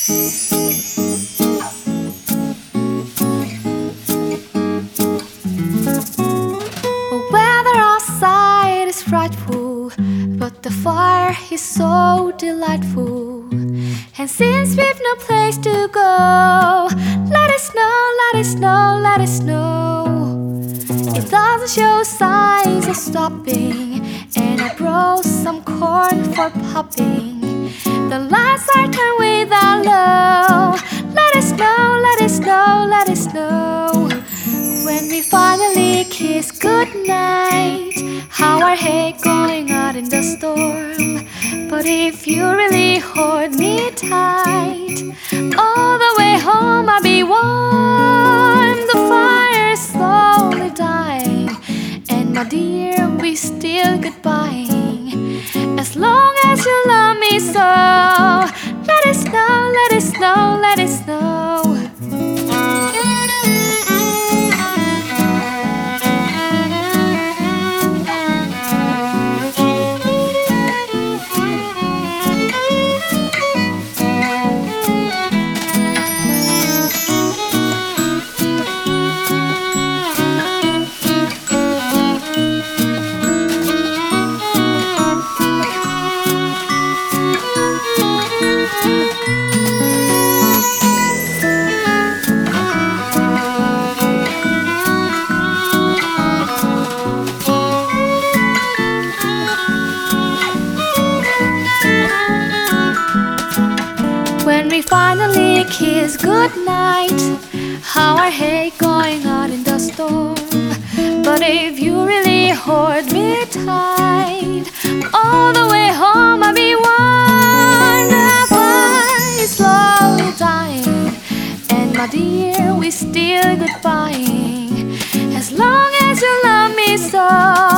The weather outside is frightful, but the fire is so delightful. And since we've no place to go, let it snow, let it snow, let it snow. It doesn't show signs of stopping, and I brought some corn for popping. The lights are turned way down low. Let it snow, let it snow, let it snow. When we finally kiss goodnight, how our hate going out in the storm. But if you really hold me tight, all the way home I'll be warm. The fire is slowly dying, and my dear, we still goodbying. As long as you love me so, let it snow, let it snow, let it snow. When we finally kiss goodnight, how our hate going out in the storm. But if you really hold me tight, all the way home I'll be warm. The fire is slowly dying, and my dear, we still goodbying. As long as you love me so,